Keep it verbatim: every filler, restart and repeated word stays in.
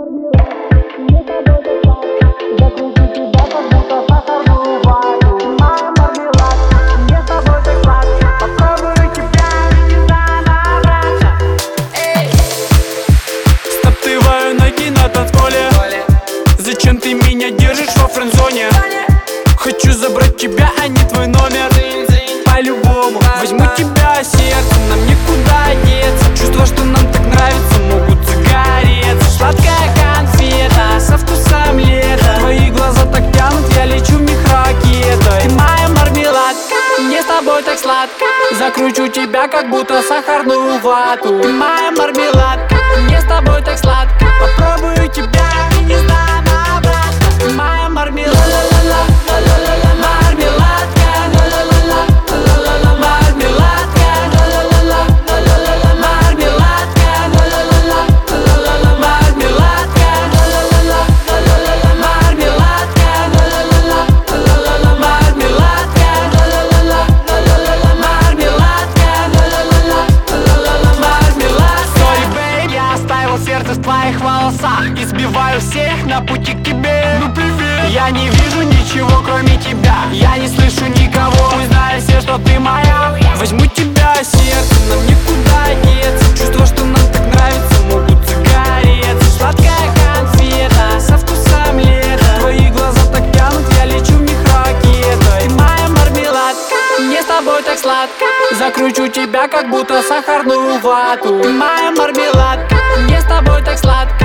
Зачем ты меня держишь во френдзоне? Хочу забрать тебя, а не твой номер. По-любому возьму тебя сердцем, нам никуда деться. Чувства, что нам так нравится, могут загореться. Сладкая конфета со вкусом лета. Твои глаза так тянут, я лечу в них ракетой. Ты моя мармеладка, мне с тобой так сладко. Закручу тебя, как будто сахарную вату. Ты моя мармеладка, мне с тобой так сладко. Попробую тебя и не знаю обратно. Ты моя мармеладка. Сердце в твоих волосах, избиваю всех на пути к тебе. Ну привет. Я не вижу ничего, кроме тебя. Я не слышу никого. Пусть знают все, что ты моя. Возьму тебя сердце, нам никуда деться. Чувства, что нам так нравится, могут загореться. Сладкая конфета со вкусом лета. Твои глаза так тянут, я лечу в них ракетой. Ты моя мармеладка, мне с тобой так сладко. Закручу тебя, как будто сахарную вату. Ты моя мармеладка, мне с тобой так сладко.